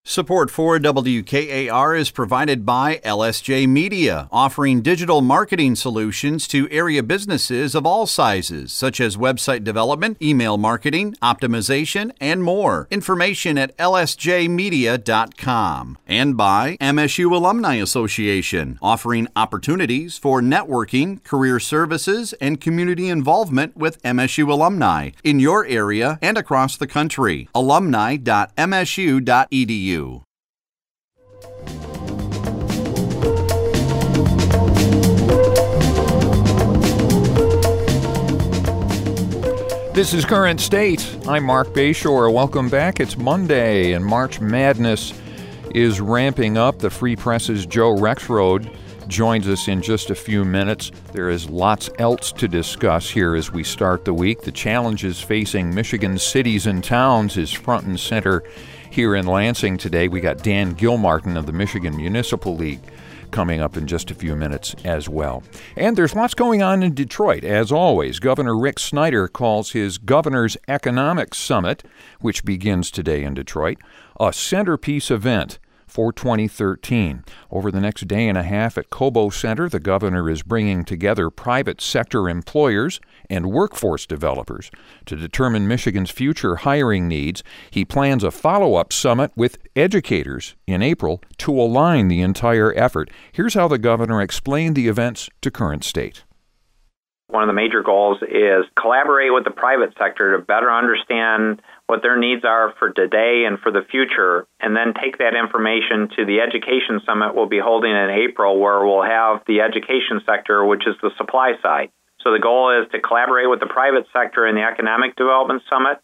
Support for WKAR is provided by LSJ Media, offering digital marketing solutions to area businesses of all sizes, such as website development, email marketing, optimization, and more. Information at lsjmedia.com. And by MSU Alumni Association, offering opportunities for networking, career services, and community involvement with MSU alumni in your area and across the country. alumni.msu.edu. This is Current State. I'm Mark Bayshore. Welcome back. It's Monday, and March Madness is ramping up. The Free Press's Joe Rexrode joins us in just a few minutes. There is lots else to discuss here as we start the week. The challenges facing Michigan cities and towns is front and center here in Lansing today. We got Dan Gilmartin of the Michigan Municipal League coming up in just a few minutes as well. And there's lots going on in Detroit. As always, Governor Rick Snyder calls his Governor's Economic Summit, which begins today in Detroit, a centerpiece event for 2013. Over the next day and a half at Cobo Center, the governor is bringing together private sector employers and workforce developers to determine Michigan's future hiring needs. He plans a follow-up summit with educators in April to align the entire effort. Here's how the governor explained the events to Current State. One of the major goals is collaborate with the private sector to better understand what their needs are for today and for the future, and then take that information to the Education Summit we'll be holding in April, where we'll have the education sector, which is the supply side. So the goal is to collaborate with the private sector in the Economic Development Summit,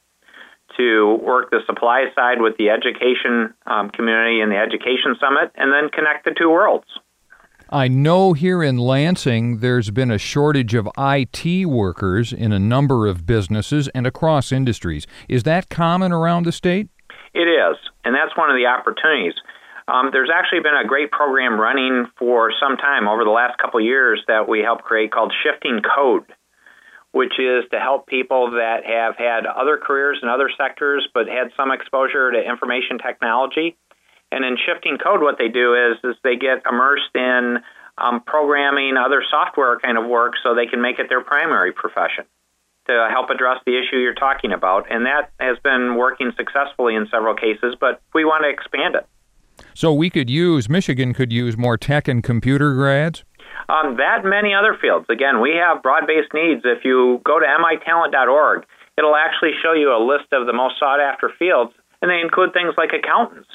to work the supply side with the education community in the Education Summit, and then connect the two worlds. I know here in Lansing there's been a shortage of IT workers in a number of businesses and across industries. Is that common around the state? It is, and that's one of the opportunities. There's actually been a great program running for some time over the last couple of years that we helped create called Shifting Code, which is to help people that have had other careers in other sectors but had some exposure to information technology. And in Shifting Code, what they do is they get immersed in programming, other software kind of work, so they can make it their primary profession to help address the issue you're talking about. And that has been working successfully in several cases, but we want to expand it. So Michigan could use more tech and computer grads? That and many other fields. Again, we have broad-based needs. If you go to mitalent.org, it'll actually show you a list of the most sought-after fields, and they include things like accountants,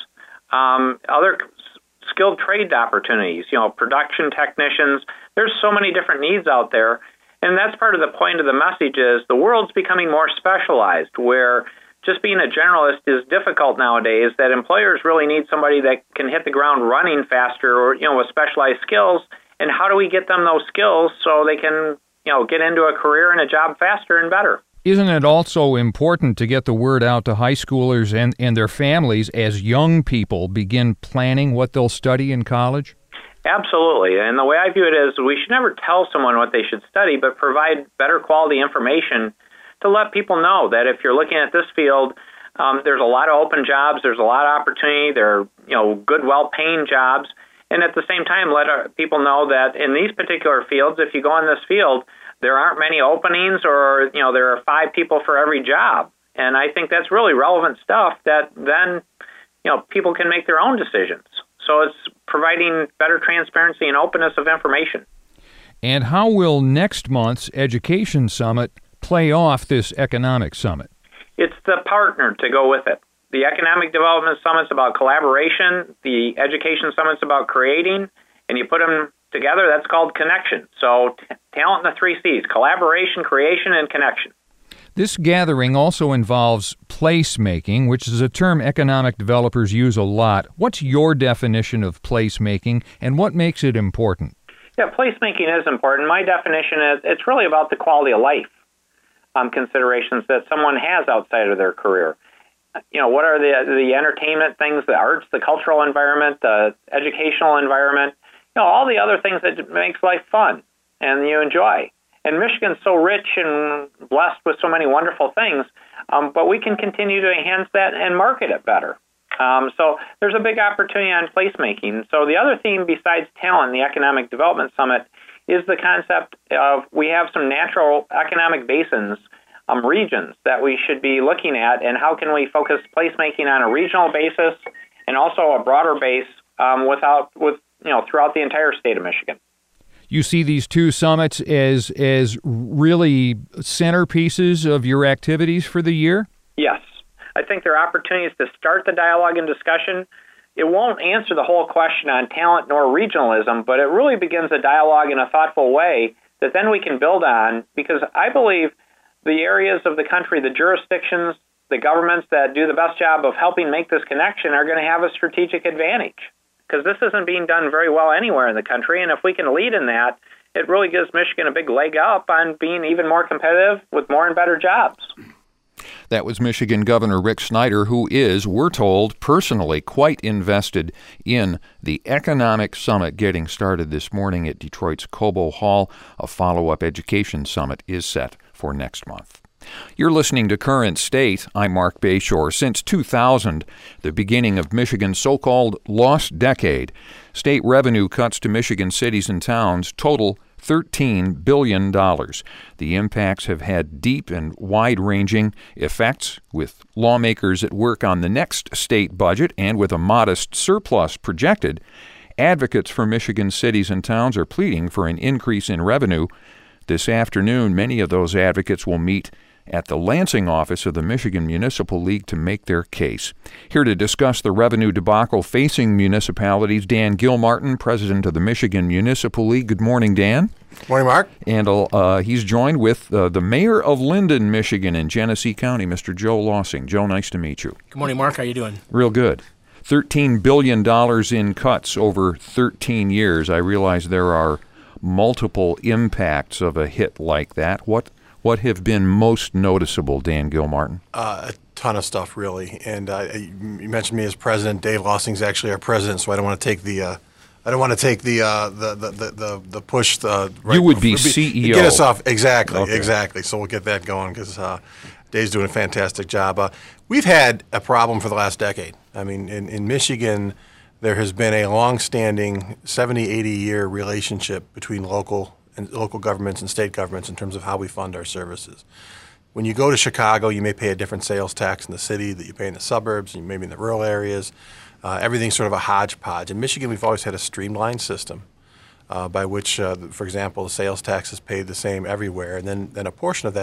other skilled trade opportunities, production technicians. There's so many different needs out there. And that's part of the point of the message is the world's becoming more specialized, where just being a generalist is difficult nowadays, that employers really need somebody that can hit the ground running faster or, with specialized skills. And how do we get them those skills so they can, get into a career and a job faster and better? Isn't it also important to get the word out to high schoolers and their families as young people begin planning what they'll study in college? Absolutely. And the way I view it is we should never tell someone what they should study, but provide better quality information to let people know that if you're looking at this field, there's a lot of open jobs, there's a lot of opportunity, there are good, well-paying jobs. And at the same time, let people know that in these particular fields, if you go in this field, there aren't many openings, or there are 5 people for every job. And I think that's really relevant stuff that then people can make their own decisions. So it's providing better transparency and openness of information. And how will next month's Education Summit play off this Economic Summit? It's the partner to go with it. The Economic Development Summit's about collaboration. The Education Summit's about creating. And you put them together, that's called connection. So talent in the 3 C's: collaboration, creation, and connection. This gathering also involves placemaking, which is a term economic developers use a lot. What's your definition of placemaking, and what makes it important? Yeah, placemaking is important. My definition is it's really about the quality of life considerations that someone has outside of their career. What are the entertainment things, the arts, the cultural environment, the educational environment, all the other things that makes life fun and you enjoy. And Michigan's so rich and blessed with so many wonderful things, but we can continue to enhance that and market it better. So there's a big opportunity on placemaking. So the other theme besides talent in the Economic Development Summit is the concept of we have some natural economic basins, regions that we should be looking at, and how can we focus placemaking on a regional basis and also a broader base throughout the entire state of Michigan. You see these two summits as really centerpieces of your activities for the year? Yes. I think there are opportunities to start the dialogue and discussion. It won't answer the whole question on talent nor regionalism, but it really begins a dialogue in a thoughtful way that then we can build on, because I believe the areas of the country, the jurisdictions, the governments that do the best job of helping make this connection are going to have a strategic advantage, because this isn't being done very well anywhere in the country. And if we can lead in that, it really gives Michigan a big leg up on being even more competitive with more and better jobs. That was Michigan Governor Rick Snyder, who is, we're told, personally quite invested in the Economic Summit getting started this morning at Detroit's Cobo Hall. A follow-up education summit is set for next month. You're listening to Current State. I'm Mark Bayshore. Since 2000, the beginning of Michigan's so-called lost decade, state revenue cuts to Michigan cities and towns total $13 billion. The impacts have had deep and wide-ranging effects, with lawmakers at work on the next state budget and with a modest surplus projected. Advocates for Michigan cities and towns are pleading for an increase in revenue. This afternoon, many of those advocates will meet at the Lansing office of the Michigan Municipal League to make their case. Here to discuss the revenue debacle facing municipalities, Dan Gilmartin, president of the Michigan Municipal League. Good morning, Dan. Good morning, Mark. And he's joined with the mayor of Linden, Michigan, in Genesee County, Mr. Joe Lossing. Joe, nice to meet you. Good morning, Mark. How you doing? Real good. $13 billion in cuts over 13 years. I realize there are multiple impacts of a hit like that. What have been most noticeable, Dan Gilmartin? A ton of stuff, really. And you mentioned me as president. Dave Lossing's actually our president, so I don't want to take the push. You would be CEO. Get us off exactly. Okay. So we'll get that going because Dave's doing a fantastic job. We've had a problem for the last decade. I mean, in Michigan, there has been a long-standing 70, 80-year relationship between local governments and state governments in terms of how we fund our services. When you go to Chicago, you may pay a different sales tax in the city that you pay in the suburbs, and maybe in the rural areas. Everything's sort of a hodgepodge. In Michigan, we've always had a streamlined system by which, for example, the sales tax is paid the same everywhere, and then a portion of that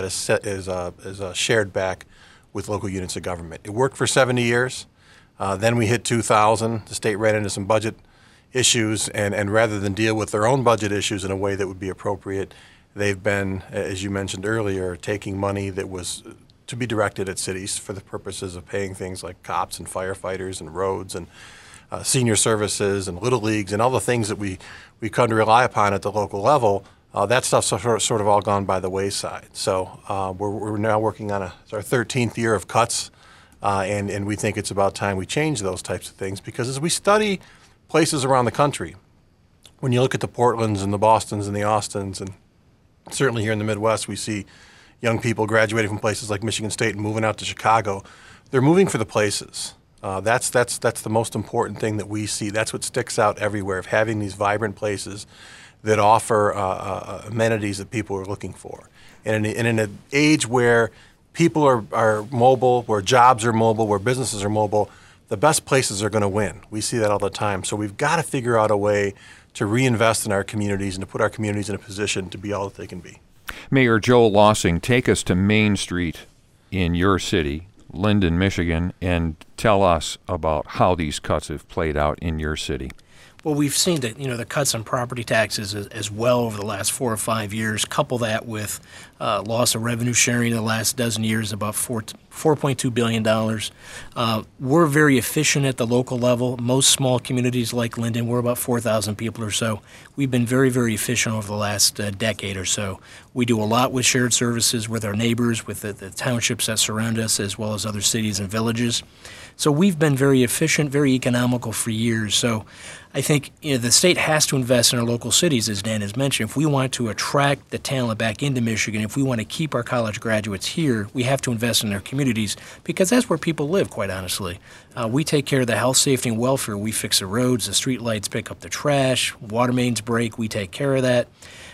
is shared back with local units of government. It worked for 70 years. Then we hit 2000. The state ran into some budget issues, and rather than deal with their own budget issues in a way that would be appropriate, they've been, as you mentioned earlier, taking money that was to be directed at cities for the purposes of paying things like cops and firefighters and roads and senior services and little leagues and all the things that we come to rely upon at the local level. That stuff's sort of all gone by the wayside. So we're now working on our 13th year of cuts, and we think it's about time we change those types of things, because as we study places around the country, when you look at the Portlands and the Bostons and the Austins, and certainly here in the Midwest, we see young people graduating from places like Michigan State and moving out to Chicago. They're moving for the places. That's the most important thing that we see. That's what sticks out everywhere, of having these vibrant places that offer amenities that people are looking for. And in an age where people are mobile, where jobs are mobile, where businesses are mobile, the best places are going to win. We see that all the time. So we've got to figure out a way to reinvest in our communities and to put our communities in a position to be all that they can be. Mayor Joe Lossing, take us to Main Street in your city, Linden, Michigan, and tell us about how these cuts have played out in your city. Well, we've seen that, the cuts on property taxes as well over the last 4 or 5 years. Couple that with loss of revenue sharing in the last dozen years, about $4.2 billion. We're very efficient at the local level. Most small communities like Linden, we're about 4,000 people or so. We've been very, very efficient over the last decade or so. We do a lot with shared services with our neighbors, with the townships that surround us, as well as other cities and villages. So we've been very efficient, very economical for years. So I think the state has to invest in our local cities, as Dan has mentioned. If we want to attract the talent back into Michigan, if we want to keep our college graduates here, we have to invest in their communities because that's where people live, quite honestly. We take care of the health, safety, and welfare. We fix the roads, the street lights, pick up the trash, water mains break. We take care of that.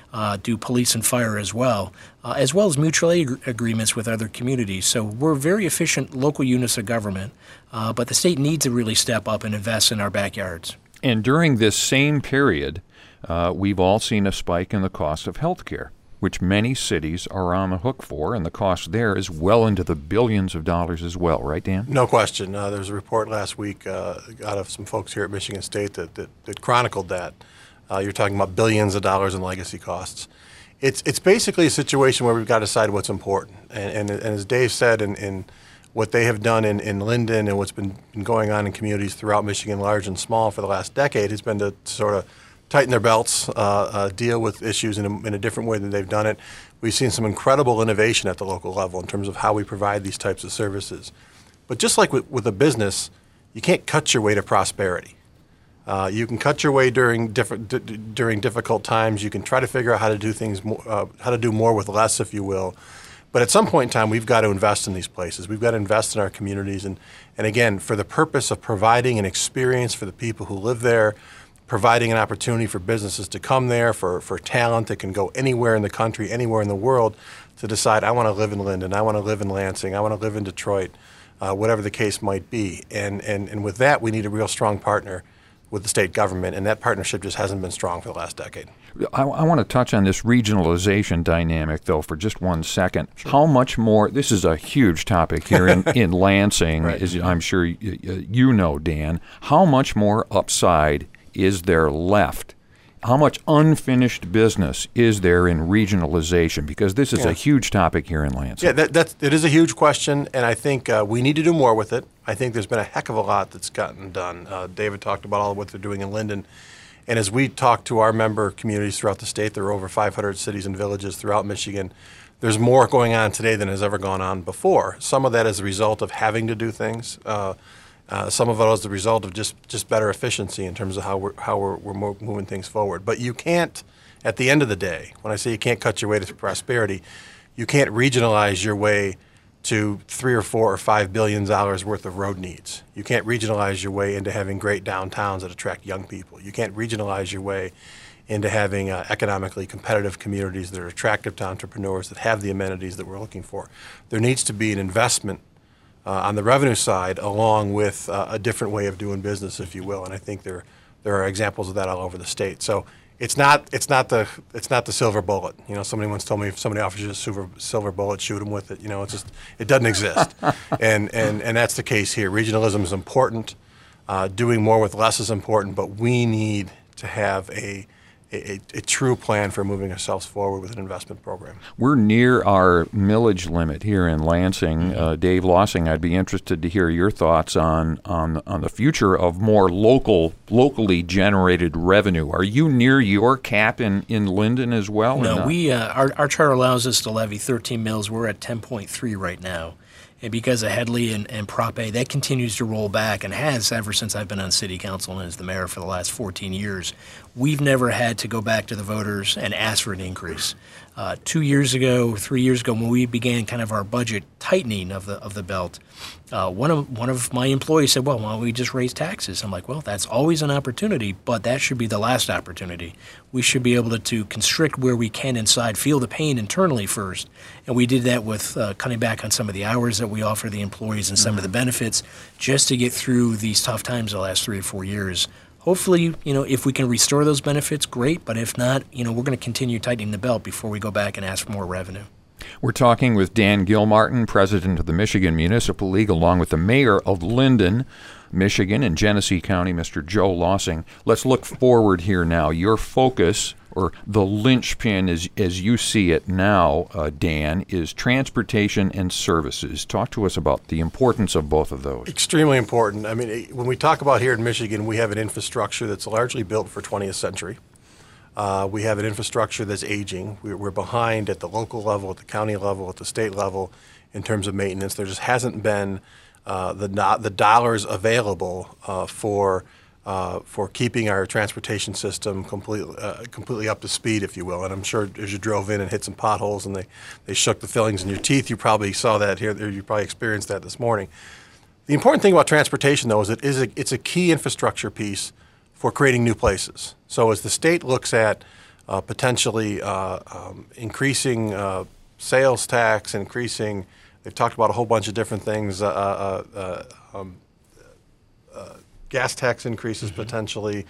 Do police and fire as well as mutual aid agreements with other communities. So we're very efficient local units of government, but the state needs to really step up and invest in our backyards. And during this same period, we've all seen a spike in the cost of health care, which many cities are on the hook for, and the cost there is well into the billions of dollars as well, right, Dan? No question. There was a report last week out of some folks here at Michigan State that chronicled that. You're talking about billions of dollars in legacy costs. It's basically a situation where we've got to decide what's important. And as Dave said, in what they have done in Linden and what's been going on in communities throughout Michigan, large and small, for the last decade, has been to sort of tighten their belts, deal with issues in a different way than they've done it. We've seen some incredible innovation at the local level in terms of how we provide these types of services. But just like with a business, you can't cut your way to prosperity. You can cut your way during difficult times. You can try to figure out how to do things, how to do more with less, if you will. But at some point in time, we've got to invest in these places. We've got to invest in our communities, and again, for the purpose of providing an experience for the people who live there, providing an opportunity for businesses to come there, for talent that can go anywhere in the country, anywhere in the world, to decide, I want to live in Linden, I want to live in Lansing, I want to live in Detroit, whatever the case might be. And with that, we need a real strong partner with the state government, and that partnership just hasn't been strong for the last decade. I want to touch on this regionalization dynamic, though, for just 1 second. Sure. How much more, this is a huge topic here in Lansing, right, as I'm sure you know, Dan. How much more upside is there left? How much unfinished business is there in regionalization? Because this is a huge topic here in Lansing. Yeah, it is a huge question, and I think we need to do more with it. I think there's been a heck of a lot that's gotten done. David talked about all of what they're doing in Linden. And as we talk to our member communities throughout the state, there are over 500 cities and villages throughout Michigan. There's more going on today than has ever gone on before. Some of that is a result of having to do things. Some of it is the result of just better efficiency in terms of how we're moving things forward. But you can't, at the end of the day, when I say you can't cut your way to prosperity, you can't regionalize your way to $3 or $4 or $5 billion worth of road needs. You can't regionalize your way into having great downtowns that attract young people. You can't regionalize your way into having economically competitive communities that are attractive to entrepreneurs, that have the amenities that we're looking for. There needs to be an investment on the revenue side, along with a different way of doing business, if you will. And I think there are examples of that all over the state. So it's not the silver bullet. You know, somebody once told me if somebody offers you a silver bullet, shoot them with it. You know, it doesn't exist. and that's the case here. Regionalism is important. Doing more with less is important, but we need to have a true plan for moving ourselves forward with an investment program. We're near our millage limit here in Lansing. Dave Lossing, I'd be interested to hear your thoughts on the future of more locally generated revenue. Are you near your cap in Linden as well? No, our charter allows us to levy 13 mills. We're at 10.3 right now. And because of Headley and Prop A, that continues to roll back and has ever since I've been on city council and as the mayor for the last 14 years. We've never had to go back to the voters and ask for an increase. 2 years ago, 3 years ago, when we began kind of our budget tightening of the belt, one of my employees said, well, why don't we just raise taxes? I'm like, well, that's always an opportunity, but that should be the last opportunity. We should be able to constrict where we can inside, feel the pain internally first. And we did that with cutting back on some of the hours that we offer the employees and some of the benefits just to get through these tough times the last 3 or 4 years. Hopefully, if we can restore those benefits, great. But if not, we're going to continue tightening the belt before we go back and ask for more revenue. We're talking with Dan Gilmartin, president of the Michigan Municipal League, along with the mayor of Linden, Michigan, and Genesee County, Mr. Joe Lossing. Let's look forward here now. Your focus, or the linchpin as you see it now, Dan, is transportation and services. Talk to us about the importance of both of those. Extremely important. I mean, when we talk about here in Michigan, we have an infrastructure that's largely built for 20th century. We have an infrastructure that's aging. We're behind at the local level, at the county level, at the state level in terms of maintenance. There just hasn't been the dollars available for for keeping our transportation system completely up to speed, if you will. And I'm sure as you drove in and hit some potholes and they shook the fillings in your teeth, you probably saw that here. You probably experienced that this morning. The important thing about transportation, though, is it's a key infrastructure piece for creating new places. So as the state looks at potentially increasing sales tax, they've talked about a whole bunch of different things, gas tax increases potentially,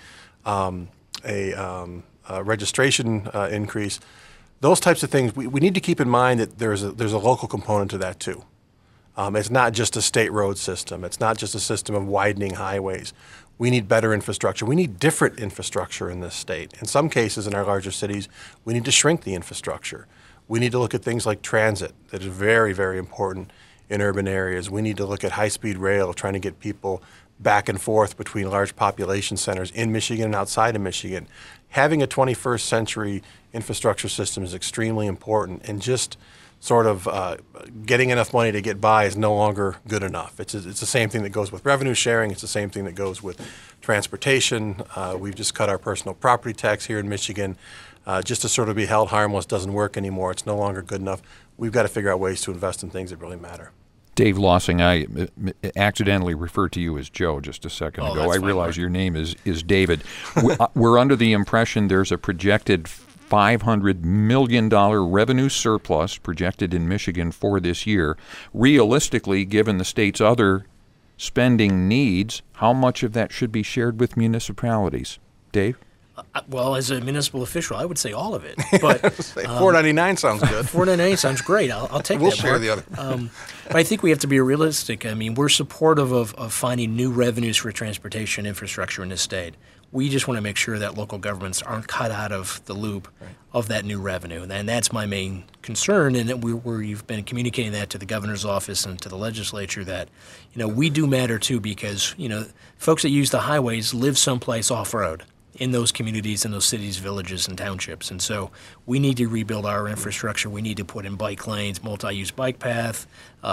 a registration increase, those types of things. We need to keep in mind that there's a local component to that too. It's not just a state road system. It's not just a system of widening highways. We need better infrastructure. We need different infrastructure in this state. In some cases, in our larger cities, we need to shrink the infrastructure. We need to look at things like transit, that is very, very important in urban areas. We need to look at high-speed rail, trying to get people back and forth between large population centers in Michigan and outside of Michigan. Having a 21st century infrastructure system is extremely important, and just sort of getting enough money to get by is no longer good enough. It's the same thing that goes with revenue sharing. It's the same thing that goes with transportation. We've just cut our personal property tax here in Michigan. Just to sort of be held harmless doesn't work anymore. It's no longer good enough. We've got to figure out ways to invest in things that really matter. Dave Lossing, I accidentally referred to you as Joe just a second ago. I realize your name is David. We're under the impression there's a projected $500 million revenue surplus projected in Michigan for this year. Realistically, given the state's other spending needs, how much of that should be shared with municipalities? Dave? Well, as a municipal official, I would say all of it. But $4.99 sounds good. $4.99 sounds great. I'll take we'll that. We'll share the other. But I think we have to be realistic. I mean, we're supportive of finding new revenues for transportation infrastructure in this state. We just want to make sure that local governments aren't cut out of the loop of that new revenue. And that's my main concern, and we've been communicating that to the governor's office and to the legislature that, we do matter too, because, folks that use the highways live someplace off-road in those communities, in those cities, villages, and townships. And so we need to rebuild our infrastructure. We need to put in bike lanes, multi-use bike path,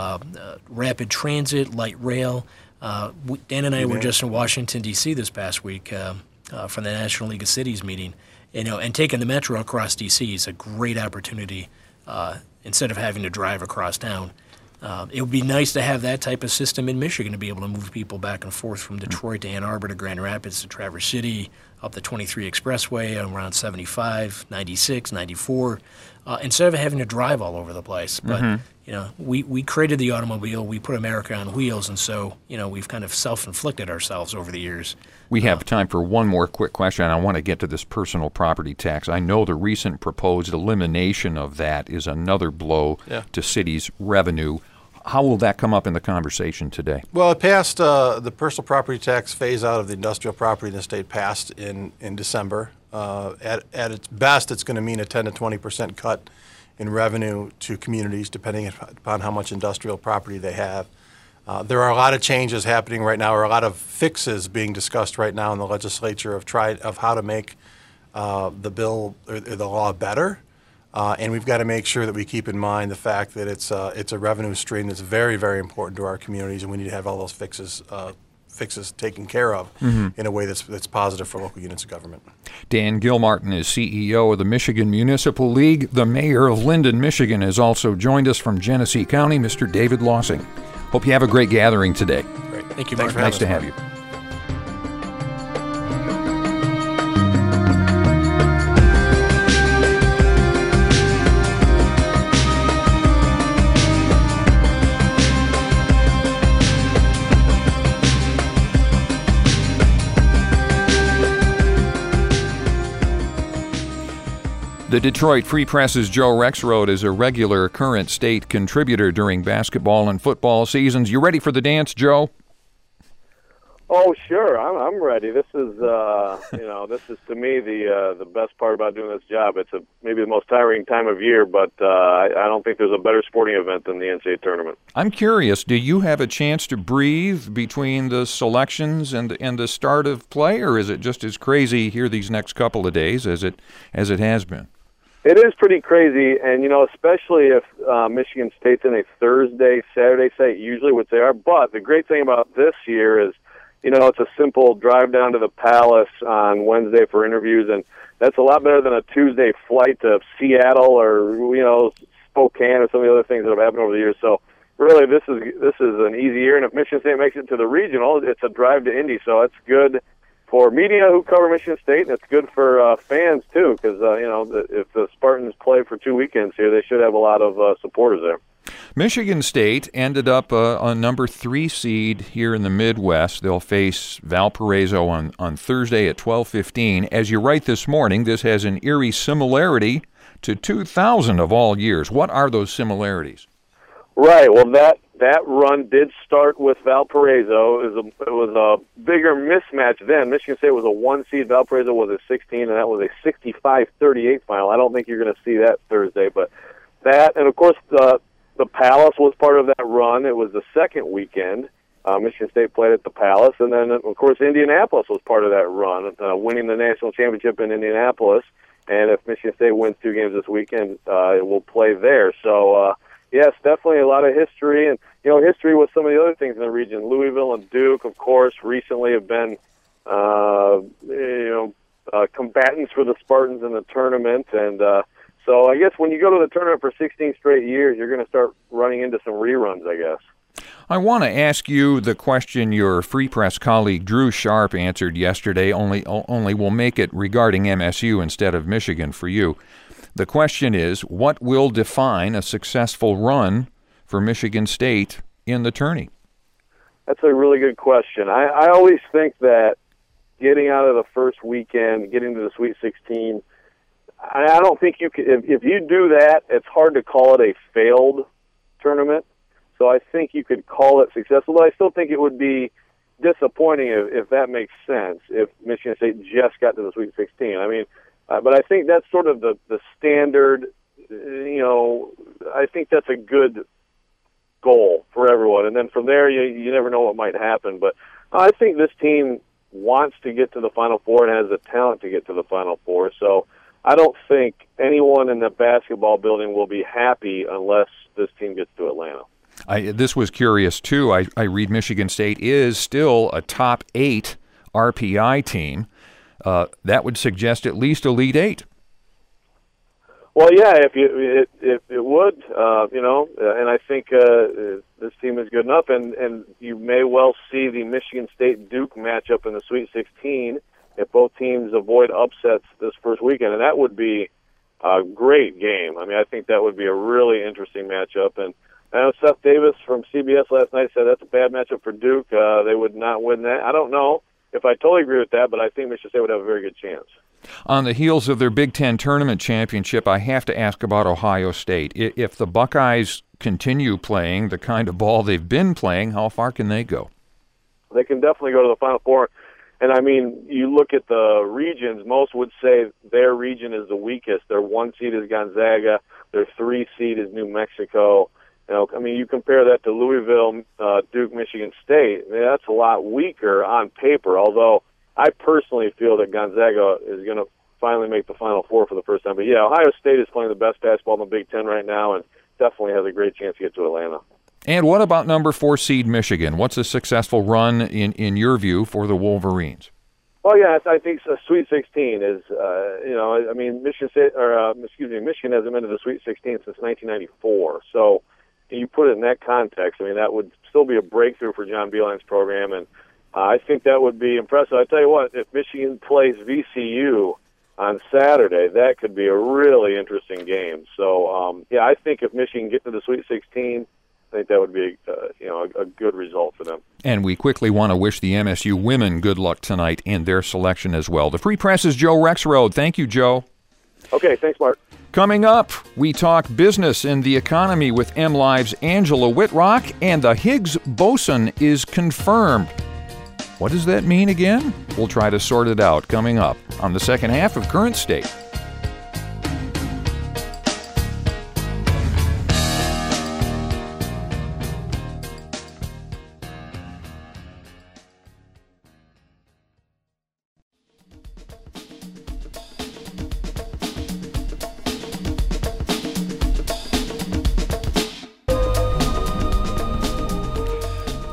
rapid transit, light rail. Dan and I were just in Washington, D.C. this past week for the National League of Cities meeting. And taking the metro across D.C. is a great opportunity instead of having to drive across town. It would be nice to have that type of system in Michigan, to be able to move people back and forth from Detroit to Ann Arbor to Grand Rapids to Traverse City, up the 23 Expressway around 75, 96, 94, instead of having to drive all over the place. But, we created the automobile. We put America on wheels, and so, we've kind of self-inflicted ourselves over the years. We have time for one more quick question. I want to get to this personal property tax. I know the recent proposed elimination of that is another blow to cities' revenue. How will that come up in the conversation today? Well, it passed, the personal property tax phase out of the industrial property in the state passed in December. At its best, it's going to mean a 10 to 20% cut in revenue to communities, depending upon how much industrial property they have. There are a lot of changes happening right now, or a lot of fixes being discussed right now in the legislature of how to make the bill or the law better. And we've got to make sure that we keep in mind the fact that it's a revenue stream that's very, very important to our communities, and we need to have all those fixes taken care of in a way that's positive for local units of government. Dan Gilmartin is CEO of the Michigan Municipal League. The mayor of Linden, Michigan, has also joined us from Genesee County, Mr. David Lossing. Hope you have a great gathering today. Great. Thank you, Mark. Nice to have you. The Detroit Free Press's Joe Rexrode is a regular Current State contributor during basketball and football seasons. You ready for the dance, Joe? Oh, sure. I'm ready. This is, this is to me the best part about doing this job. It's maybe the most tiring time of year, but I don't think there's a better sporting event than the NCAA tournament. I'm curious. Do you have a chance to breathe between the selections and the start of play, or is it just as crazy here these next couple of days as it has been? It is pretty crazy, and, especially if Michigan State's in a Thursday, Saturday site, usually what they are. But the great thing about this year is, it's a simple drive down to the Palace on Wednesday for interviews, and that's a lot better than a Tuesday flight to Seattle or, Spokane or some of the other things that have happened over the years. So really, this is an easy year, and if Michigan State makes it to the regional, it's a drive to Indy, so it's good for media who cover Michigan State, and it's good for fans too, because if the Spartans play for 2 weekends here, they should have a lot of supporters there. Michigan State ended up a number 3 seed here in the Midwest. They'll face Valparaiso on Thursday at 12:15. As you write this morning, this has an eerie similarity to 2000 of all years. What are those similarities? Right. Well, that run did start with Valparaiso. It was a bigger mismatch then. Michigan State was a 1 seed. Valparaiso was a 16, and that was a 65-38 final. I don't think you're going to see that Thursday, but that, and of course the Palace was part of that run. It was the second weekend. Michigan State played at the Palace, and then of course Indianapolis was part of that run, winning the national championship in Indianapolis. And if Michigan State wins 2 games this weekend, it will play there. So. Yes, definitely a lot of history, and history with some of the other things in the region. Louisville and Duke, of course, recently have been combatants for the Spartans in the tournament, and so I guess when you go to the tournament for 16 straight years, you're going to start running into some reruns, I guess. I want to ask you the question your Free Press colleague Drew Sharp answered yesterday, only we'll make it regarding MSU instead of Michigan for you. The question is, what will define a successful run for Michigan State in the tourney? That's a really good question. I always think that getting out of the first weekend, getting to the Sweet 16, I don't think you can. If you do that, it's hard to call it a failed tournament. So I think you could call it successful, but I still think it would be disappointing if that makes sense, if Michigan State just got to the Sweet 16. I mean, but I think that's sort of the standard, I think that's a good goal for everyone. And then from there, you never know what might happen. But I think this team wants to get to the Final Four and has the talent to get to the Final Four. So I don't think anyone in the basketball building will be happy unless this team gets to Atlanta. This was curious, too. I read Michigan State is still a top 8 RPI team. That would suggest at least Elite 8. Well, yeah, if it would, and I think this team is good enough, and you may well see the Michigan State-Duke matchup in the Sweet 16 if both teams avoid upsets this first weekend, and that would be a great game. I mean, I think that would be a really interesting matchup, and I know Seth Davis from CBS last night said that's a bad matchup for Duke. They would not win that. I don't know if I totally agree with that, but I think Michigan State would have a very good chance. On the heels of their Big Ten tournament championship, I have to ask about Ohio State. If the Buckeyes continue playing the kind of ball they've been playing, how far can they go? They can definitely go to the Final Four. And, I mean, you look at the regions, most would say their region is the weakest. Their 1 seed is Gonzaga. Their 3 seed is New Mexico. You compare that to Louisville, Duke, Michigan State. I mean, that's a lot weaker on paper, although I personally feel that Gonzaga is going to finally make the Final Four for the first time. But, yeah, Ohio State is playing the best basketball in the Big Ten right now and definitely has a great chance to get to Atlanta. And what about number 4 seed Michigan? What's a successful run in your view for the Wolverines? Well, yeah, I think a Sweet 16 is, Michigan hasn't been to the Sweet 16 since 1994. So you put it in that context, I mean, that would still be a breakthrough for John Beilein's program, and I think that would be impressive. I tell you what, if Michigan plays VCU on Saturday, that could be a really interesting game. So, I think if Michigan get to the Sweet 16, I think that would be a good result for them. And we quickly want to wish the MSU women good luck tonight in their selection as well. The Free Press's Joe Rexrode. Thank you, Joe. Okay, thanks, Mark. Coming up, we talk business and the economy with MLive's Angela Whitrock, and the Higgs boson is confirmed. What does that mean again? We'll try to sort it out coming up on the second half of Current State.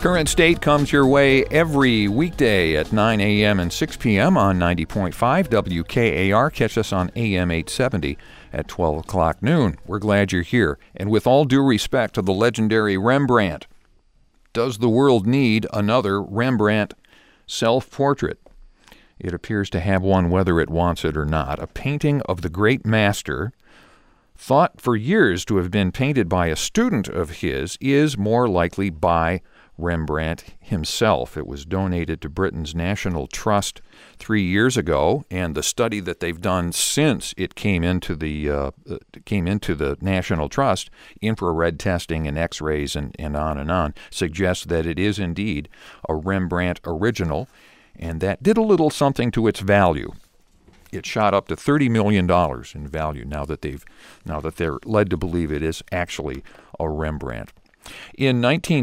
Current State comes your way every weekday at 9 a.m. and 6 p.m. on 90.5 WKAR. Catch us on AM 870 at 12 o'clock noon. We're glad you're here. And with all due respect to the legendary Rembrandt, does the world need another Rembrandt self-portrait? It appears to have one whether it wants it or not. A painting of the great master, thought for years to have been painted by a student of his, is more likely by Rembrandt himself. It was donated to Britain's National Trust 3 years ago, and the study that they've done since it came into the National Trust, infrared testing and X-rays and on, suggests that it is indeed a Rembrandt original, and that did a little something to its value. It shot up to $30 million in value now that they're led to believe it is actually a Rembrandt. In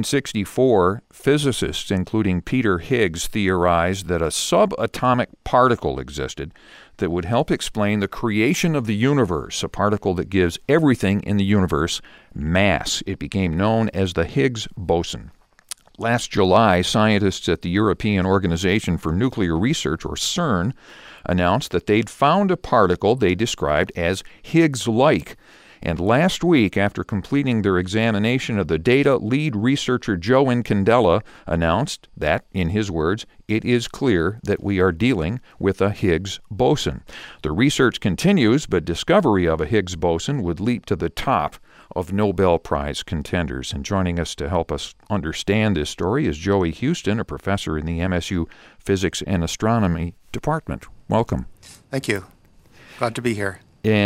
1964, physicists, including Peter Higgs, theorized that a subatomic particle existed that would help explain the creation of the universe, a particle that gives everything in the universe mass. It became known as the Higgs boson. Last July, scientists at the European Organization for Nuclear Research, or CERN, announced that they'd found a particle they described as Higgs-like. And last week, after completing their examination of the data, lead researcher Joe Incandela announced that, in his words, it is clear that we are dealing with a Higgs boson. The research continues, but discovery of a Higgs boson would leap to the top of Nobel Prize contenders. And joining us to help us understand this story is Joey Houston, a professor in the MSU Physics and Astronomy Department. Welcome. Thank you. Glad to be here.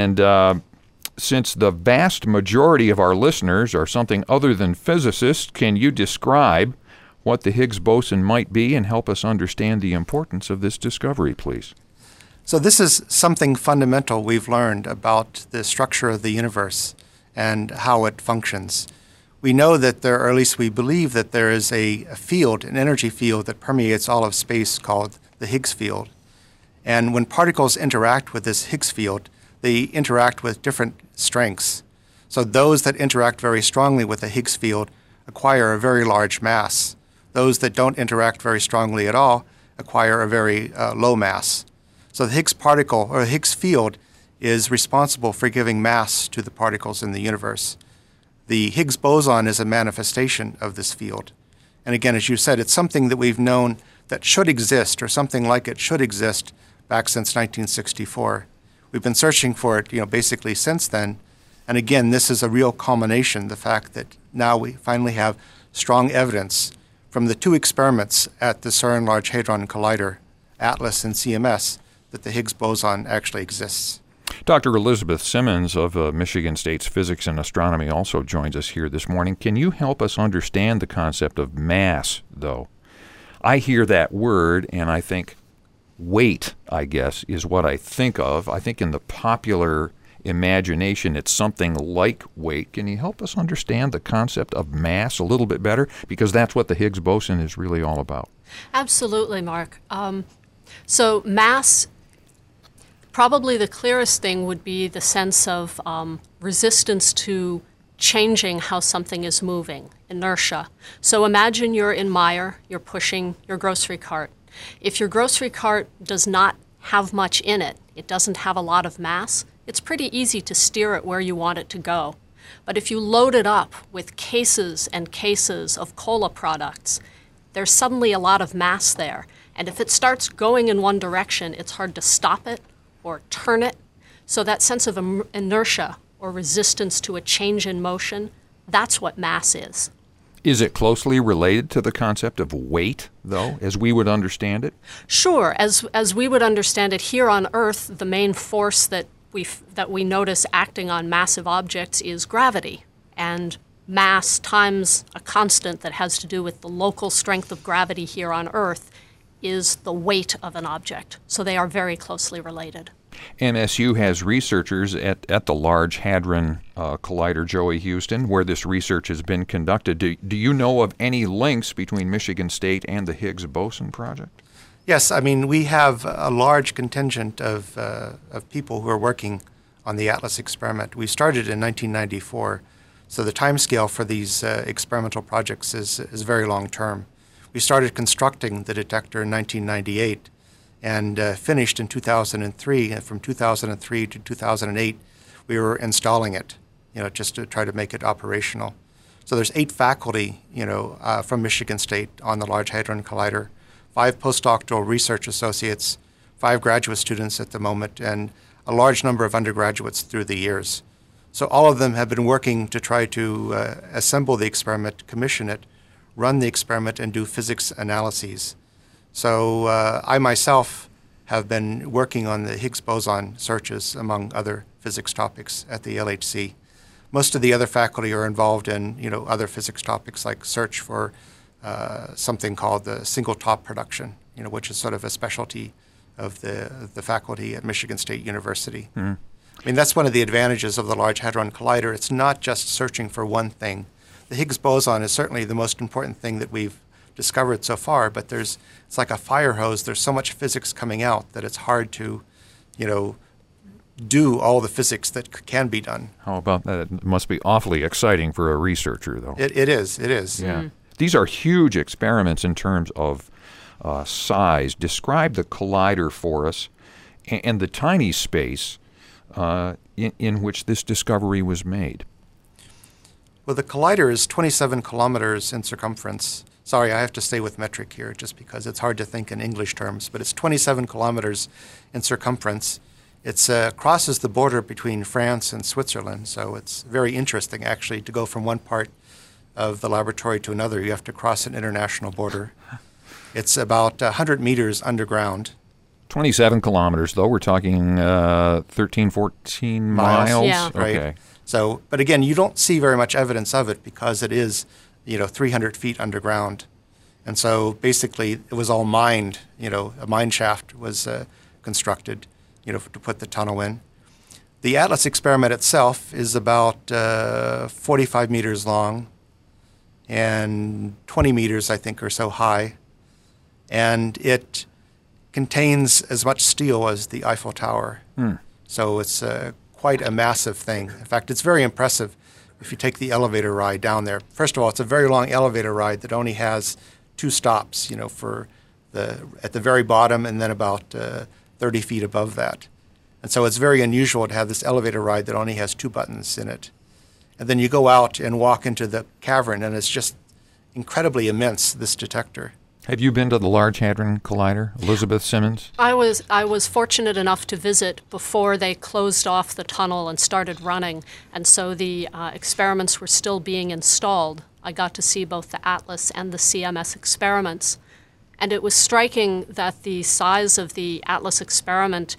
And since the vast majority of our listeners are something other than physicists, can you describe what the Higgs boson might be and help us understand the importance of this discovery, please? So this is something fundamental we've learned about the structure of the universe and how it functions. We know that there, or at least we believe that there is a field, an energy field that permeates all of space called the Higgs field. And when particles interact with this Higgs field, they interact with different strengths. So those that interact very strongly with the Higgs field acquire a very large mass. Those that don't interact very strongly at all acquire a very low mass. So the Higgs particle, or the Higgs field, is responsible for giving mass to the particles in the universe. The Higgs boson is a manifestation of this field. And again, as you said, it's something that we've known that should exist, or something like it should exist, back since 1964. We've been searching for it, basically since then. And again, this is a real culmination, the fact that now we finally have strong evidence from the two experiments at the CERN Large Hadron Collider, ATLAS and CMS, that the Higgs boson actually exists. Dr. Elizabeth Simmons of Michigan State's Physics and Astronomy also joins us here this morning. Can you help us understand the concept of mass, though? I hear that word and I think weight, I guess, is what I think of. I think in the popular imagination it's something like weight. Can you help us understand the concept of mass a little bit better? Because that's what the Higgs boson is really all about. Absolutely, Mark. So mass, probably the clearest thing would be the sense of resistance to changing how something is moving, inertia. So imagine you're in Meijer, you're pushing your grocery cart. If your grocery cart does not have much in it, it doesn't have a lot of mass, it's pretty easy to steer it where you want it to go. But if you load it up with cases and cases of cola products, there's suddenly a lot of mass there. And if it starts going in one direction, it's hard to stop it or turn it. So that sense of inertia or resistance to a change in motion, that's what mass is. Is it closely related to the concept of weight, though, as we would understand it? Sure. As we would understand it here on Earth, the main force that we notice acting on massive objects is gravity. And mass times a constant that has to do with the local strength of gravity here on Earth is the weight of an object. So they are very closely related. MSU has researchers at the Large Hadron Collider, Joey Houston, where this research has been conducted. Do you know of any links between Michigan State and the Higgs boson project? Yes, I mean, we have a large contingent of people who are working on the ATLAS experiment. We started in 1994, So the timescale for these experimental projects is very long term. We started constructing the detector in 1998 and finished in 2003. And from 2003 to 2008, we were installing it, just to try to make it operational. So there's 8 faculty, from Michigan State on the Large Hadron Collider, 5 postdoctoral research associates, 5 graduate students at the moment, and a large number of undergraduates through the years. So all of them have been working to try to assemble the experiment, commission it, run the experiment, and do physics analyses. So I myself have been working on the Higgs boson searches, among other physics topics at the LHC. Most of the other faculty are involved in, other physics topics like search for something called the single top production, which is sort of a specialty of the faculty at Michigan State University. Mm-hmm. I mean, that's one of the advantages of the Large Hadron Collider. It's not just searching for one thing. The Higgs boson is certainly the most important thing that we've discovered so far, but it's like a fire hose. There's so much physics coming out that it's hard to, do all the physics that can be done. How about that? It must be awfully exciting for a researcher, though. It is. Yeah. Mm-hmm. These are huge experiments in terms of size. Describe the collider for us and the tiny space in which this discovery was made. Well, the collider is 27 kilometers in circumference. Sorry, I have to stay with metric here just because it's hard to think in English terms, but it's 27 kilometers in circumference. It crosses the border between France and Switzerland, so it's very interesting, actually, to go from one part of the laboratory to another. You have to cross an international border. It's about 100 meters underground. 27 kilometers, though. We're talking 13, 14 miles. Yeah. Right. Okay. So, but again, you don't see very much evidence of it because it is, 300 feet underground. And so basically it was all mined, a mine shaft was constructed, to put the tunnel in. The ATLAS experiment itself is about 45 meters long and 20 meters, I think, or so high. And it contains as much steel as the Eiffel Tower. So it's quite a massive thing. In fact, it's very impressive if you take the elevator ride down there. First of all, it's a very long elevator ride that only has 2 stops, for at the very bottom and then about 30 feet above that. And so it's very unusual to have this elevator ride that only has 2 buttons in it. And then you go out and walk into the cavern, and it's just incredibly immense, this detector. Have you been to the Large Hadron Collider, Elizabeth Simmons? I was fortunate enough to visit before they closed off the tunnel and started running, and so the experiments were still being installed. I got to see both the ATLAS and the CMS experiments, and it was striking that the size of the ATLAS experiment,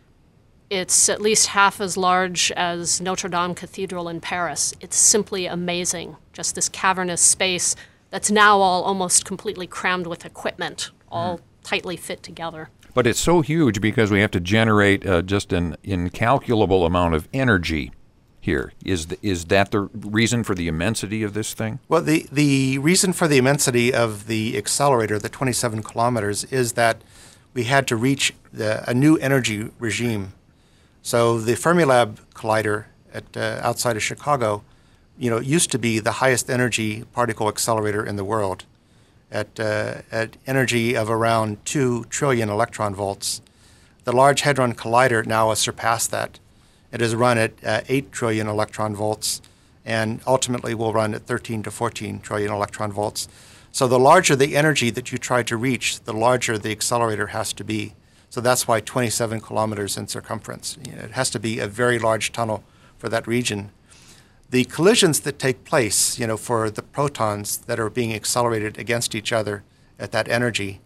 it's at least half as large as Notre Dame Cathedral in Paris. It's simply amazing, just this cavernous space that's now all almost completely crammed with equipment, all tightly fit together. But it's so huge because we have to generate just an incalculable amount of energy here. Is that the reason for the immensity of this thing? Well, the reason for the immensity of the accelerator, the 27 kilometers, is that we had to reach a new energy regime. So the Fermilab Collider outside of Chicago, it used to be the highest energy particle accelerator in the world at energy of around 2 trillion electron volts. The Large Hadron Collider now has surpassed that. It is run at 8 trillion electron volts and ultimately will run at 13 to 14 trillion electron volts. So the larger the energy that you try to reach, the larger the accelerator has to be. So that's why 27 kilometers in circumference. It has to be a very large tunnel for that region. The collisions that take place, for the protons that are being accelerated against each other at that energy,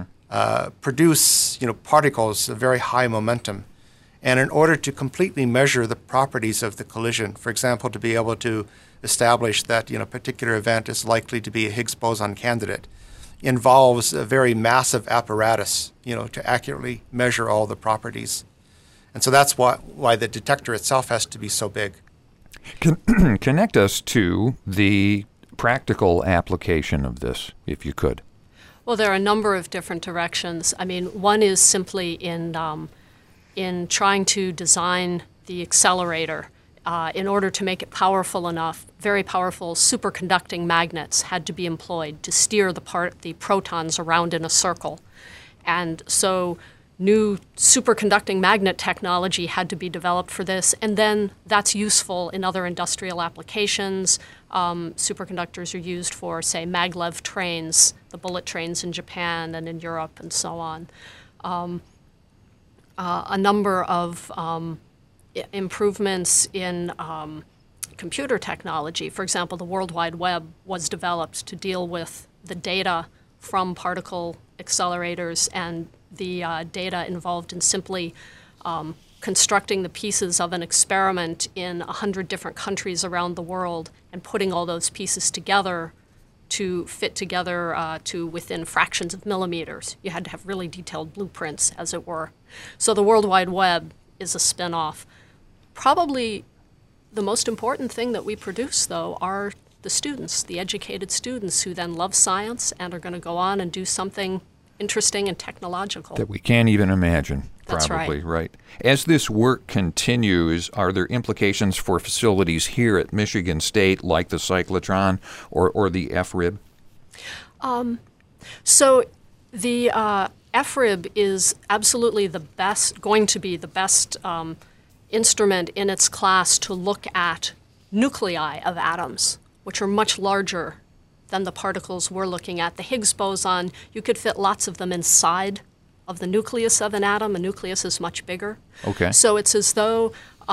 produce, particles of very high momentum. And in order to completely measure the properties of the collision, for example, to be able to establish that, a particular event is likely to be a Higgs boson candidate, involves a very massive apparatus, to accurately measure all the properties. And so that's why the detector itself has to be so big. Connect us to the practical application of this, if you could. Well, there are a number of different directions. I mean, one is simply in trying to design the accelerator. in order to make it powerful enough, very powerful superconducting magnets had to be employed to steer the protons around in a circle. And so new superconducting magnet technology had to be developed for this, and then that's useful in other industrial applications. Superconductors are used for, say, maglev trains, the bullet trains in Japan and in Europe and so on. A number of improvements in computer technology. For example, the World Wide Web was developed to deal with the data from particle accelerators and the data involved in simply constructing the pieces of an experiment in 100 different countries around the world and putting all those pieces together to fit together to within fractions of millimeters. You had to have really detailed blueprints, as it were. So the World Wide Web is a spin-off. Probably the most important thing that we produce, though, are the students, the educated students who then love science and are going to go on and do something interesting and technological. That we can't even imagine, That's probably, right. As this work continues, are there implications for facilities here at Michigan State, like the cyclotron or the FRIB? So the FRIB is absolutely going to be the best instrument in its class to look at nuclei of atoms, which are much larger than the particles we're looking at. The Higgs boson, you could fit lots of them inside of the nucleus of an atom. A nucleus is much bigger. Okay. So it's as though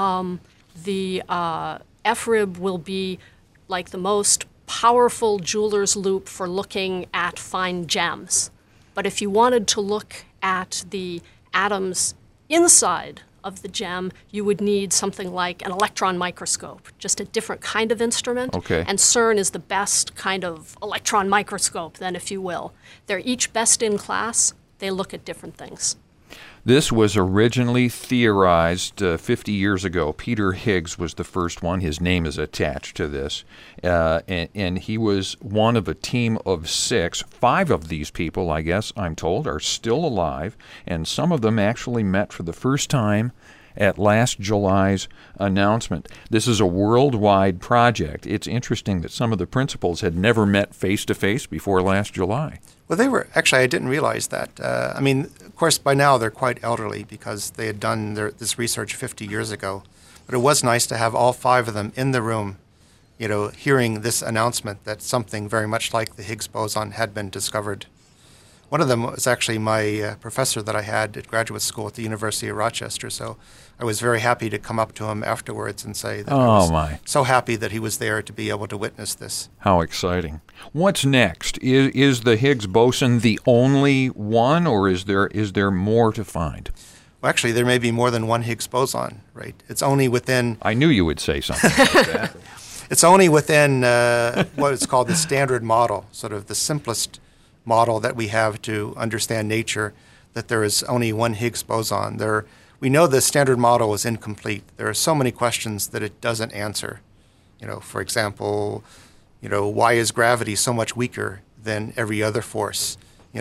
the FRIB will be like the most powerful jeweler's loupe for looking at fine gems. But if you wanted to look at the atoms inside of the gem, you would need something like an electron microscope, just a different kind of instrument. Okay. And CERN is the best kind of electron microscope, then, if you will. They're each best in class. They look at different things. This was originally theorized 50 years ago. Peter Higgs was the first one. His name is attached to this. And he was one of a team of 6. 5 of these people, I guess, I'm told, are still alive. And some of them actually met for the first time at last July's announcement. This is a worldwide project. It's interesting that some of the principals had never met face-to-face before last July. Well, they were actually. I didn't realize that. I mean, of course, by now they're quite elderly because they had done this research 50 years ago. But it was nice to have all 5 of them in the room, hearing this announcement that something very much like the Higgs boson had been discovered. One of them was actually my professor that I had at graduate school at the University of Rochester. So I was very happy to come up to him afterwards and say that I was so happy that he was there to be able to witness this. How exciting. What's next? Is the Higgs boson the only one, or is there more to find? Well, actually, there may be more than one Higgs boson, right? It's only within... I knew you would say something like that. It's only within what is called the standard model, sort of the simplest model that we have to understand nature, that there is only one Higgs boson. We know the standard model is incomplete. There are so many questions that it doesn't answer. For example, why is gravity so much weaker than every other force? We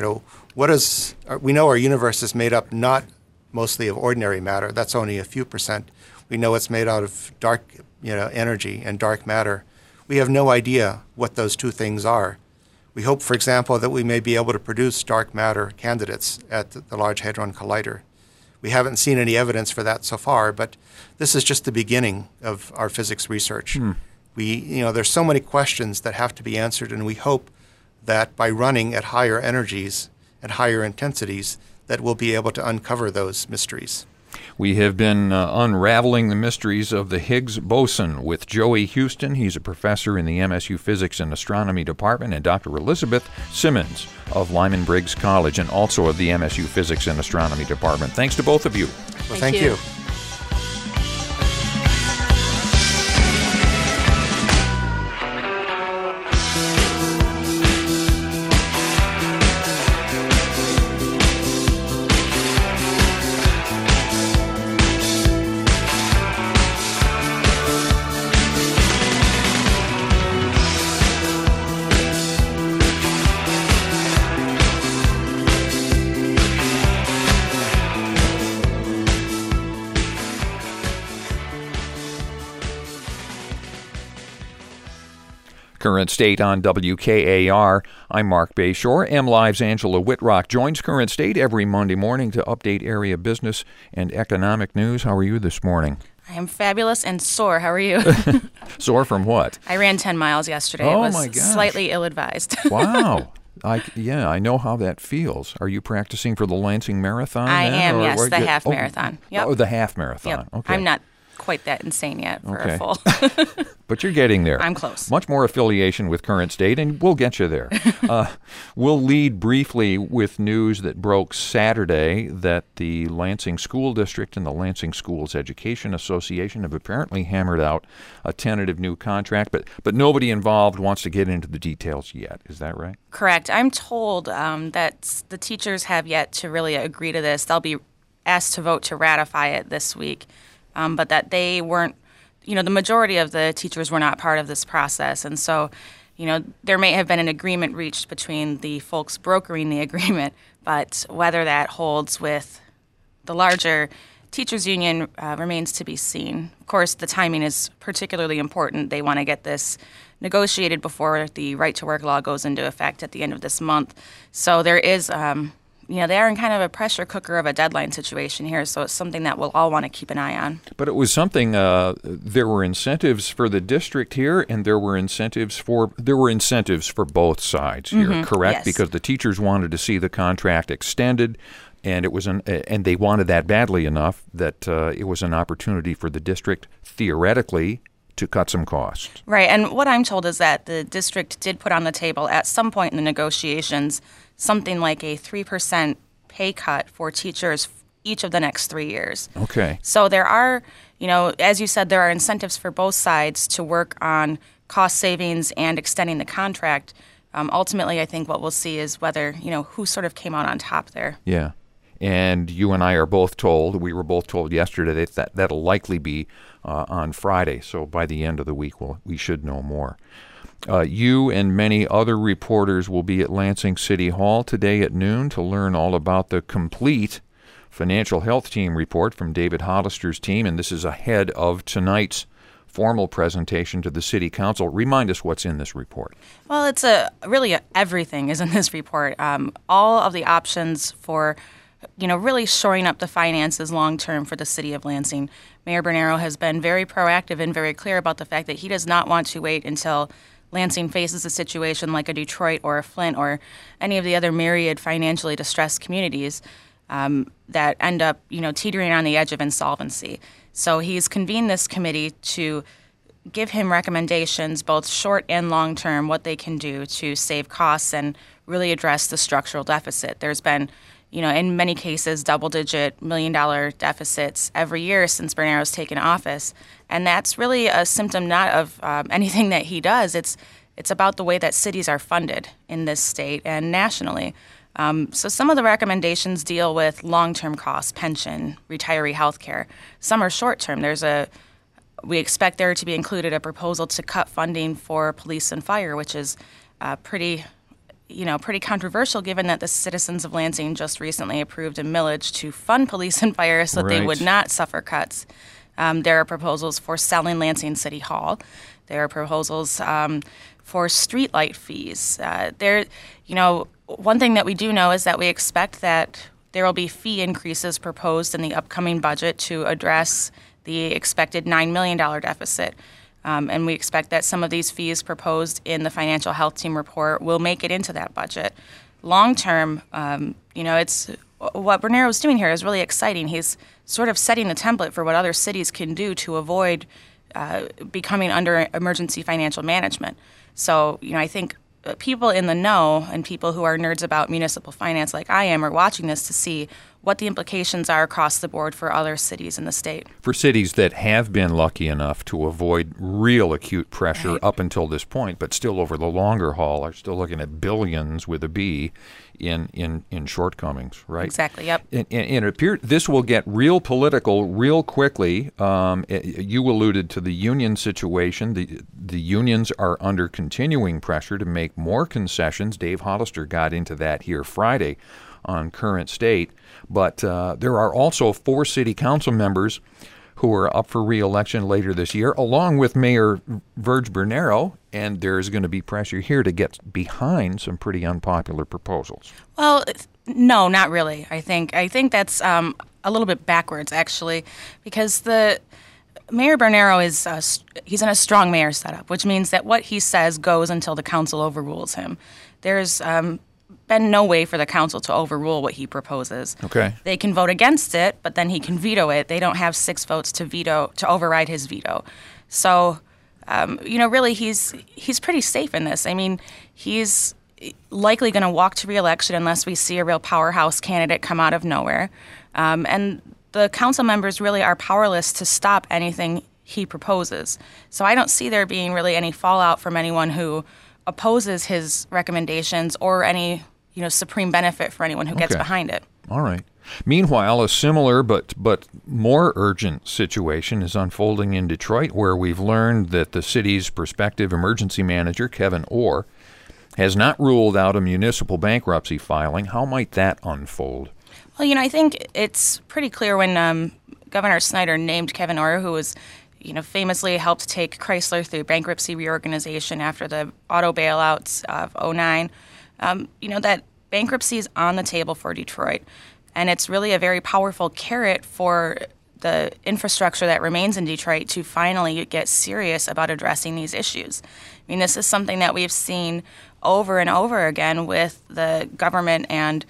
know our universe is made up not mostly of ordinary matter. That's only a few percent. We know it's made out of dark, energy and dark matter. We have no idea what those two things are. We hope, for example, that we may be able to produce dark matter candidates at the Large Hadron Collider. We haven't seen any evidence for that so far, but this is just the beginning of our physics research. There's so many questions that have to be answered, and we hope that by running at higher energies, at higher intensities, that we'll be able to uncover those mysteries. We have been unraveling the mysteries of the Higgs boson with Joey Houston. He's a professor in the MSU Physics and Astronomy Department, and Dr. Elizabeth Simmons of Lyman Briggs College, and also of the MSU Physics and Astronomy Department. Thanks to both of you. Well, thank you. Current State on WKAR. I'm Mark Bayshore. MLive's Angela Whitrock joins Current State every Monday morning to update area business and economic news. How are you this morning? I am fabulous and sore. How are you? Sore from what? I ran 10 miles yesterday. Oh, it was my gosh. slightly ill-advised. Wow. I know how that feels. Are you practicing for the Lansing Marathon? I am, or yes, the half marathon. Yep. Oh, the half marathon. Yep. Okay. I'm not quite that insane yet for a full. But you're getting there. I'm close. Much more affiliation with Current State, and we'll get you there. We'll lead briefly with news that broke Saturday that the Lansing School District and the Lansing Schools Education Association have apparently hammered out a tentative new contract, but nobody involved wants to get into the details yet. Is that right? Correct. I'm told that the teachers have yet to really agree to this. They'll be asked to vote to ratify it this week. But that they weren't, the majority of the teachers were not part of this process. And so, there may have been an agreement reached between the folks brokering the agreement, but whether that holds with the larger teachers union remains to be seen. Of course, the timing is particularly important. They want to get this negotiated before the right to work law goes into effect at the end of this month. So there is they are in kind of a pressure cooker of a deadline situation here, so it's something that we'll all want to keep an eye on. But it was something, there were incentives for the district here, and there were incentives for both sides here, correct? Yes. Because the teachers wanted to see the contract extended, and it was and they wanted that badly enough that it was an opportunity for the district, theoretically, to cut some costs. Right, and what I'm told is that the district did put on the table at some point in the negotiations something like a 3% pay cut for teachers each of the next 3 years. Okay. So there are, as you said, there are incentives for both sides to work on cost savings and extending the contract. Ultimately, I think what we'll see is whether, who sort of came out on top there. Yeah. And you and I are both told, we were both told yesterday that that'll likely be on Friday. So by the end of the week, we should know more. You and many other reporters will be at Lansing City Hall today at noon to learn all about the complete financial health team report from David Hollister's team, and this is ahead of tonight's formal presentation to the City Council. Remind us what's in this report. Well, it's everything is in this report. All of the options for really shoring up the finances long-term for the city of Lansing. Mayor Bernero has been very proactive and very clear about the fact that he does not want to wait until Lansing faces a situation like a Detroit or a Flint or any of the other myriad financially distressed communities that end up, teetering on the edge of insolvency. So he's convened this committee to give him recommendations, both short and long term, what they can do to save costs and really address the structural deficit. There's been, in many cases, double-digit million-dollar deficits every year since Bernero's taken office. And that's really a symptom not of anything that he does. It's about the way that cities are funded in this state and nationally. So some of the recommendations deal with long-term costs, pension, retiree health care. Some are short-term. We expect there to be included a proposal to cut funding for police and fire, which is pretty controversial given that the citizens of Lansing just recently approved a millage to fund police and fire so that they would not suffer cuts. There are proposals for selling Lansing City Hall. There are proposals for streetlight fees. One thing that we do know is that we expect that there will be fee increases proposed in the upcoming budget to address the expected $9 million deficit. And we expect that some of these fees proposed in the financial health team report will make it into that budget. Long term, it's what Bernero's doing here is really exciting. He's sort of setting the template for what other cities can do to avoid becoming under emergency financial management. So, I think people in the know and people who are nerds about municipal finance like I am are watching this to see what the implications are across the board for other cities in the state. For cities that have been lucky enough to avoid real acute pressure up until this point, but still over the longer haul are still looking at billions with a B in shortcomings, right? Exactly, yep. And it appears this will get real political real quickly. You alluded to the union situation. The unions are under continuing pressure to make more concessions. Dave Hollister got into that here Friday on Current State. But there are also 4 city council members who are up for re-election later this year, along with Mayor Virg Bernero, and there's going to be pressure here to get behind some pretty unpopular proposals. Well, no, not really. I think that's a little bit backwards, actually, because the Mayor Bernero he's in a strong mayor setup, which means that what he says goes until the council overrules him. There's been no way for the council to overrule what he proposes. Okay. They can vote against it, but then he can veto it. They don't have 6 votes to override his veto. So, really, he's pretty safe in this. I mean, he's likely going to walk to re-election unless we see a real powerhouse candidate come out of nowhere. And the council members really are powerless to stop anything he proposes. So I don't see there being really any fallout from anyone who opposes his recommendations or any supreme benefit for anyone who gets behind it. All right. Meanwhile, a similar but more urgent situation is unfolding in Detroit, where we've learned that the city's prospective emergency manager, Kevin Orr, has not ruled out a municipal bankruptcy filing. How might that unfold? Well, I think it's pretty clear when Governor Snyder named Kevin Orr, who was famously helped take Chrysler through bankruptcy reorganization after the auto bailouts of 2009, that bankruptcy is on the table for Detroit. And it's really a very powerful carrot for the infrastructure that remains in Detroit to finally get serious about addressing these issues. I mean, this is something that we've seen over and over again with the government and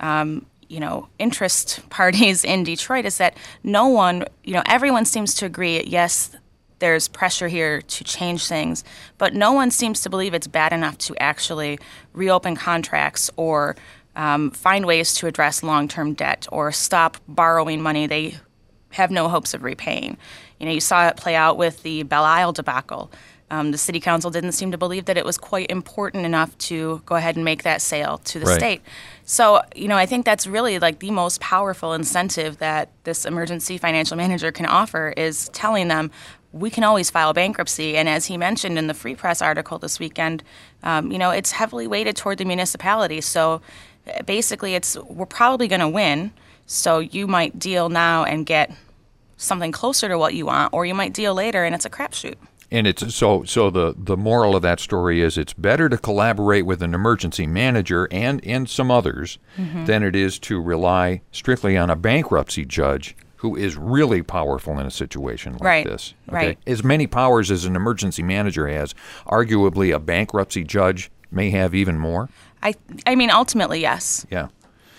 interest parties in Detroit, is that no one, everyone seems to agree, yes, there's pressure here to change things, but no one seems to believe it's bad enough to actually reopen contracts or find ways to address long-term debt or stop borrowing money they have no hopes of repaying. You saw it play out with the Belle Isle debacle. The city council didn't seem to believe that it was quite important enough to go ahead and make that sale to the state. So, I think that's really like the most powerful incentive that this emergency financial manager can offer, is telling them we can always file bankruptcy. And as he mentioned in the Free Press article this weekend, it's heavily weighted toward the municipality. So basically we're probably going to win. So you might deal now and get something closer to what you want, or you might deal later and it's a crapshoot. And it's so the moral of that story is it's better to collaborate with an emergency manager and some others than it is to rely strictly on a bankruptcy judge who is really powerful in a situation like this. Okay? Right. As many powers as an emergency manager has, arguably a bankruptcy judge may have even more. I mean, ultimately, yes. Yeah.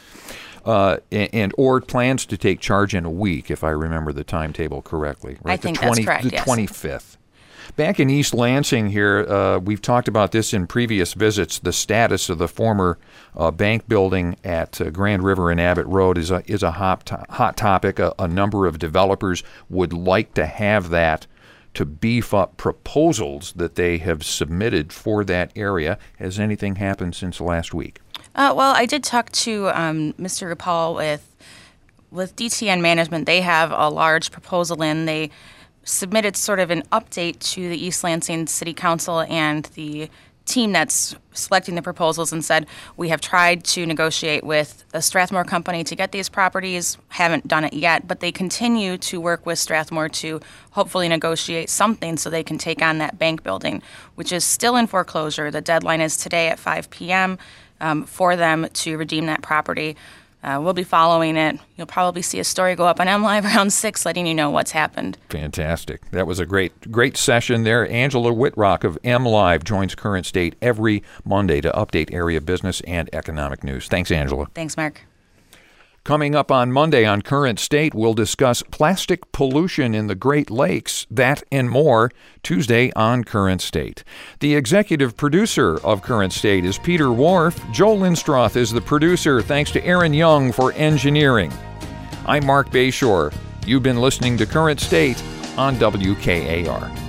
And Orr plans to take charge in a week, if I remember the timetable correctly. Right? I think that's correct, the 25th. Back in East Lansing here, we've talked about this in previous visits. The status of the former bank building at Grand River and Abbott Road is a hot topic. A number of developers would like to have that to beef up proposals that they have submitted for that area. Has anything happened since last week? Well, I did talk to Mr. Rapal with DTN Management. They have a large proposal in. They submitted sort of an update to the East Lansing City Council and the team that's selecting the proposals and said, we have tried to negotiate with the Strathmore Company to get these properties, haven't done it yet, but they continue to work with Strathmore to hopefully negotiate something so they can take on that bank building, which is still in foreclosure. The deadline is today at 5 p.m. For them to redeem that property. We'll be following it. You'll probably see a story go up on MLive around 6 letting you know what's happened. Fantastic. That was a great session there. Angela Whitrock of MLive joins Current State every Monday to update area business and economic news. Thanks, Angela. Thanks, Mark. Coming up on Monday on Current State, we'll discuss plastic pollution in the Great Lakes, that and more, Tuesday on Current State. The executive producer of Current State is Peter Wharf. Joel Lindstroth is the producer. Thanks to Aaron Young for engineering. I'm Mark Bayshore. You've been listening to Current State on WKAR.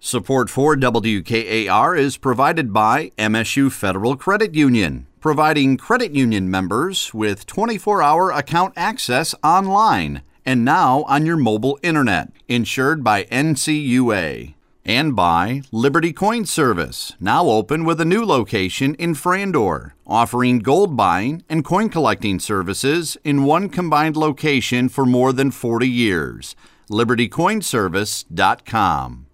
Support for WKAR is provided by MSU Federal Credit Union, providing credit union members with 24-hour account access online and now on your mobile internet, insured by NCUA. And by Liberty Coin Service, now open with a new location in Frandor, offering gold buying and coin collecting services in one combined location for more than 40 years. LibertyCoinService.com.